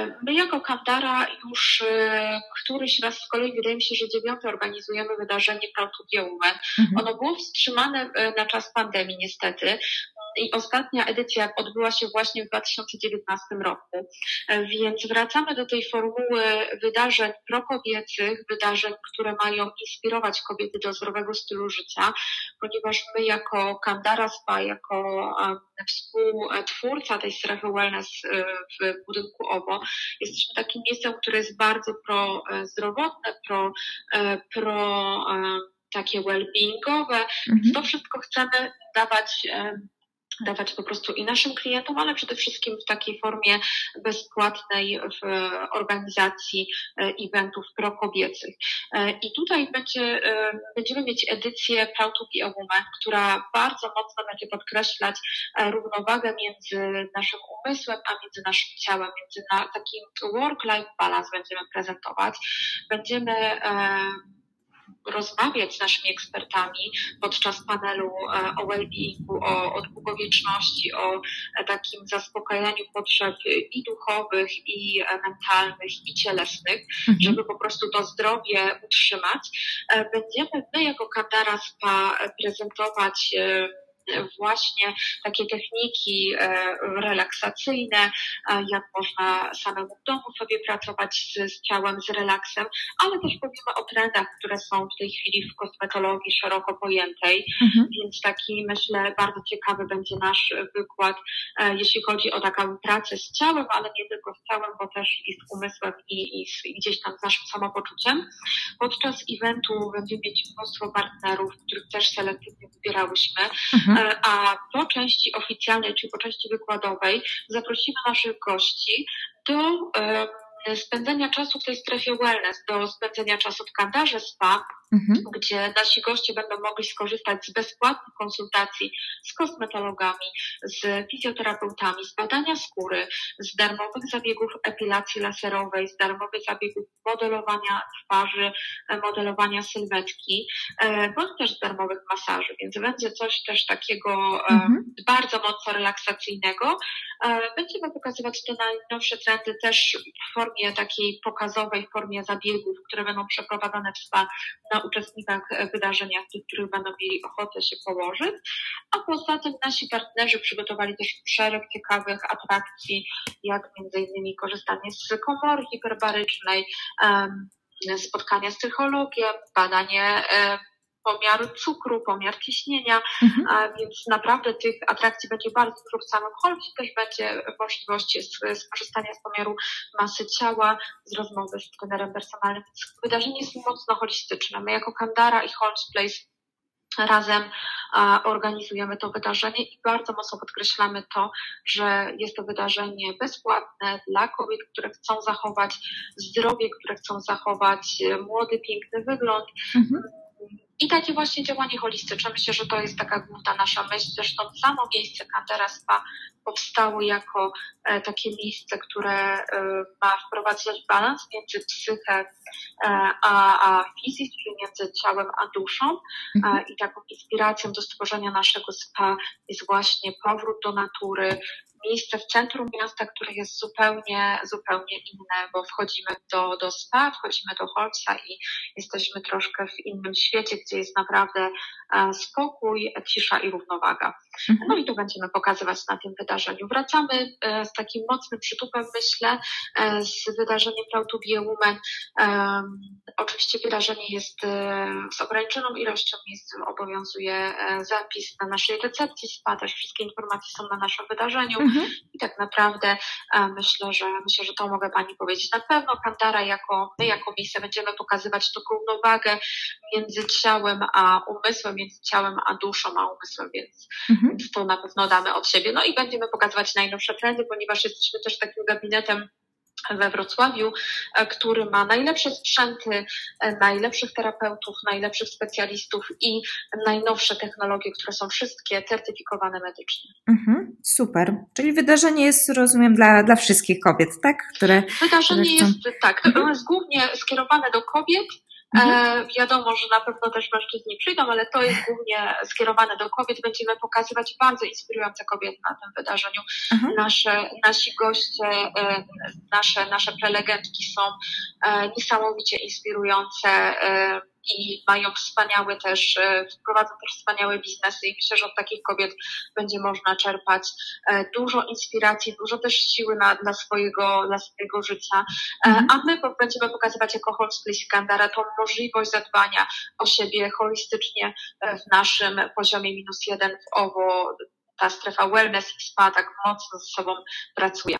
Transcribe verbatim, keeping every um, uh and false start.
My jako Kandara już któryś raz, z kolei wydaje mi się, że dziewiąty organizujemy wydarzenie Proud to be a Woman. Mhm. Ono było wstrzymane na czas pandemii niestety. I ostatnia edycja odbyła się właśnie w dwa tysiące dziewiętnastym roku, więc wracamy do tej formuły wydarzeń prokobiecych, wydarzeń, które mają inspirować kobiety do zdrowego stylu życia, ponieważ my jako Kandara Spa, jako współtwórca tej strefy wellness w budynku O B O jesteśmy takim miejscem, które jest bardzo prozdrowotne, pro, pro takie well-beingowe. Mhm. To wszystko chcemy dawać dawać po prostu i naszym klientom, ale przede wszystkim w takiej formie bezpłatnej w organizacji eventów prokobiecych. I tutaj będzie, będziemy mieć edycję Proud to be a Woman, która bardzo mocno będzie podkreślać równowagę między naszym umysłem, a między naszym ciałem, między na takim work-life balance będziemy prezentować. Będziemy rozmawiać z naszymi ekspertami podczas panelu o well-beingu, o, o długowieczności, o takim zaspokajaniu potrzeb i duchowych, i mentalnych, i cielesnych, mhm. żeby po prostu to zdrowie utrzymać. Będziemy my jako Kandara Spa prezentować właśnie takie techniki relaksacyjne, jak można samemu w domu sobie pracować z, z ciałem, z relaksem, ale też powiemy o trendach, które są w tej chwili w kosmetologii szeroko pojętej, mhm. więc taki, myślę, bardzo ciekawy będzie nasz wykład, jeśli chodzi o taką pracę z ciałem, ale nie tylko z ciałem, bo też i z umysłem i, i, z, i gdzieś tam z naszym samopoczuciem. Podczas eventu będziemy mieć mnóstwo partnerów, których też selektywnie wybierałyśmy, mhm. a po części oficjalnej, czyli po części wykładowej zaprosimy naszych gości do um, spędzenia czasu w tej strefie wellness, do spędzenia czasu w Kandarze Spa, mhm. gdzie nasi goście będą mogli skorzystać z bezpłatnych konsultacji z kosmetologami, z fizjoterapeutami, z badania skóry, z darmowych zabiegów epilacji laserowej, z darmowych zabiegów modelowania twarzy, modelowania sylwetki, bądź też z darmowych masaży, więc będzie coś też takiego mhm. bardzo mocno relaksacyjnego. Będziemy pokazywać te najnowsze trendy też w formie takiej pokazowej, w formie zabiegów, które będą przeprowadzane w spa na uczestnikach wydarzenia, tych, których będą mieli ochotę się położyć. A poza tym nasi partnerzy przygotowali też szereg ciekawych atrakcji, jak między innymi korzystanie z komory hiperbarycznej, spotkania z psychologiem, badanie pomiar cukru, pomiar ciśnienia, mhm. a więc naprawdę tych atrakcji będzie bardzo dużo w samym holu i też będzie możliwość skorzystania z pomiaru masy ciała, z rozmowy z trenerem personalnym. Wydarzenie jest mocno holistyczne. My jako Kandara i Holmes Place razem a, organizujemy to wydarzenie i bardzo mocno podkreślamy to, że jest to wydarzenie bezpłatne dla kobiet, które chcą zachować zdrowie, które chcą zachować młody, piękny wygląd. Mhm. I takie właśnie działanie holistyczne. Myślę, że to jest taka główna nasza myśl. Zresztą samo miejsce Kandara Spa powstało jako e, takie miejsce, które e, ma wprowadzać balans między psychę e, a, a fizyką, czyli między ciałem a duszą. Mhm. E, I taką inspiracją do stworzenia naszego spa jest właśnie powrót do natury, miejsce w centrum miasta, które jest zupełnie, zupełnie inne, bo wchodzimy do, do spa, wchodzimy do Holmesa i jesteśmy troszkę w innym świecie, gdzie jest naprawdę spokój, cisza i równowaga. Mhm. No i to będziemy pokazywać na tym wydarzeniu. Wracamy z takim mocnym przytupem, myślę, z wydarzeniem Proud to be a Woman. Um, oczywiście wydarzenie jest z ograniczoną ilością miejsc, obowiązuje zapis na naszej recepcji spa, też wszystkie informacje są na naszym wydarzeniu. Mhm. I tak naprawdę myślę, że myślę, że to mogę Pani powiedzieć. Na pewno Kandara jako, my jako miejsce będziemy pokazywać tą równowagę między ciałem a umysłem, między ciałem a duszą a umysłem, więc, mhm. więc to na pewno damy od siebie. No i będziemy pokazywać najnowsze trendy, ponieważ jesteśmy też takim gabinetem we Wrocławiu, który ma najlepsze sprzęty, najlepszych terapeutów, najlepszych specjalistów i najnowsze technologie, które są wszystkie certyfikowane medycznie. Mhm, super. Czyli wydarzenie jest, rozumiem, dla, dla wszystkich kobiet, tak? Które, wydarzenie które chcą... jest, tak, mhm. jest głównie skierowane do kobiet, Mhm. E, wiadomo, że na pewno też mężczyźni przyjdą, ale to jest głównie skierowane do kobiet. Będziemy pokazywać bardzo inspirujące kobiety na tym wydarzeniu. Mhm. Nasze, nasi goście, e, nasze, nasze prelegentki są e, niesamowicie inspirujące e, i mają wspaniałe też, wprowadzą też wspaniałe biznesy i myślę, że od takich kobiet będzie można czerpać dużo inspiracji, dużo też siły na, dla, swojego, dla swojego życia, mhm. a my będziemy pokazywać jako Holisty Sikandara tą możliwość zadbania o siebie holistycznie w naszym poziomie minus jeden w O W O. Ta strefa wellness i spa tak mocno ze sobą pracuje.